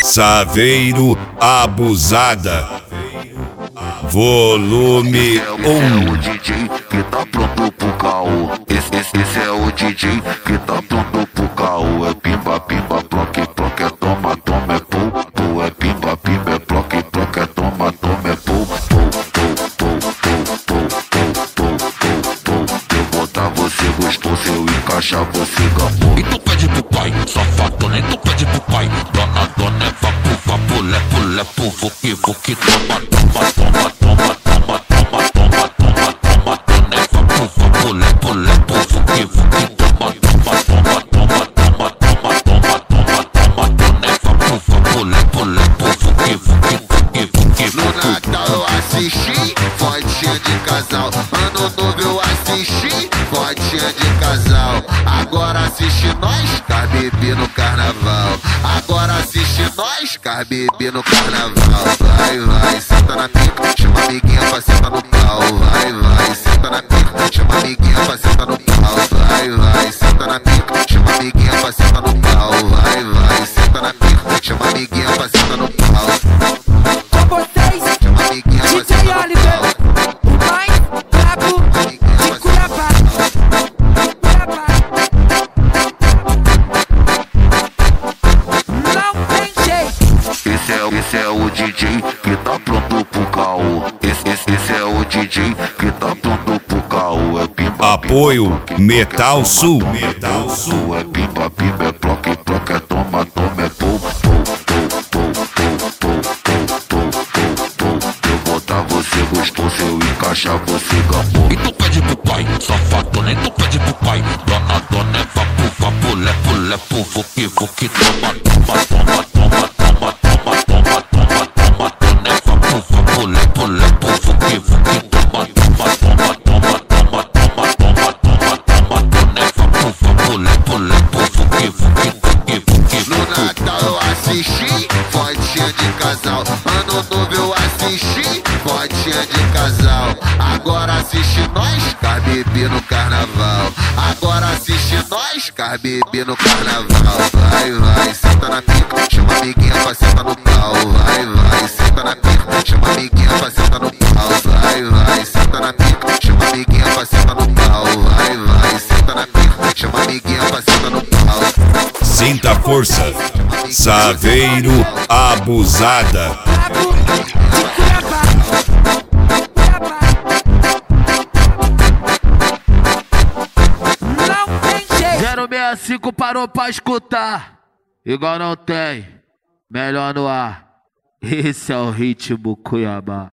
Saveiro Abusada, volume 1. Esse é o DJ que tá pronto pro caô. Esse é o DJ que tá pronto pro caô. É pimba, pimba, ploque, ploque, é toma, toma, é pou, pou. É pimba, pimba, é ploque, ploque, é toma, toma, é pou, pou, pou, pou, pou, pou, pou, pou. Eu botar você gostou, se eu encaixar você gamou. E tu pede pro pai, safadona, e tu pede pro pai. Dona, dona, é vapo, vapo, lepo, lepo, vuki, vuki, toma, toma, toma, toma, toma, toma, toma, toma, toma, dona, é vapo, vapo, lepo, lepo, vuki, vuki, toma, toma, toma, toma, toma, toma, toma, toma, toma, dona, é vapo, vapo, lepo, lepo, vuki, vuki, vuki, vuki. No Natal eu assisti fotinha de casal, Ano Novo eu assisti fotinha de casal. Agora assiste nós, tá bebê no carnaval. Agora assiste nós, tá bebê no carnaval. Vai, vai, senta na pica, chama a amiguinha pra sentar no pau. Vai, vai, senta na pica, chama a amiguinha pra sentar no pau. Vai, vai, senta na pica, chama a amiguinha pra sentar no pau. Vai, vai, senta na pica, chama a amiguinha pra sentar no pau. Com vocês, Chama a amiguinha pra DJ sentar no Oliver, pau. o mais brabo de Cuiabá. Não tem jeito. Esse é o DJ que tá pronto pro caô. Esse é o DJ que tá pronto pro caô. É pimba, Apoio Metal Sul. Metal Sul. É pimba, pimba, é ploque, ploque, é toma, toma, é pou, pou, pou, pou, pou, pou, pou, pou, pou. Eu botar você gostou, se eu encaixar você gamou. E tu pede pro pai, safadona, e tu pede pro pai. Dona, dona, é vapo, vapo, lepo, lepo, vuki, vuki, toma, toma, toma, toma, toma, toma, toma, toma, toma, dona, é vapo, vapo, lepo, lepo, vuki, vuki, toma, toma, toma, toma, toma, toma, toma, toma, toma, dona, é vapo, vapo, lepo, lepo, vuki, vuki, vuki, vuki, No vuki. Natal eu assisti fotinha de casal, Ano Novo eu assisti fotinha de casal. Agora assiste nós, tá bebê no carnaval. Agora assiste nós, tá bebê no carnaval. Vai, vai, senta na pica, chama a amiguinha pra sentar no pau. Vai, vai, senta na pica, chama a amiguinha pra sentar no pau. Vai, vai, senta na pica, chama a amiguinha pra sentar no pau. Vai, vai, senta na pica, chama a amiguinha pra sentar no pau. Sinta a força. Saveiro Abusada. Brabo de Cuiabá. Não tem jeito. 065 parou pra escutar. Igual não tem. Melhor no ar. Esse é o ritmo Cuiabá.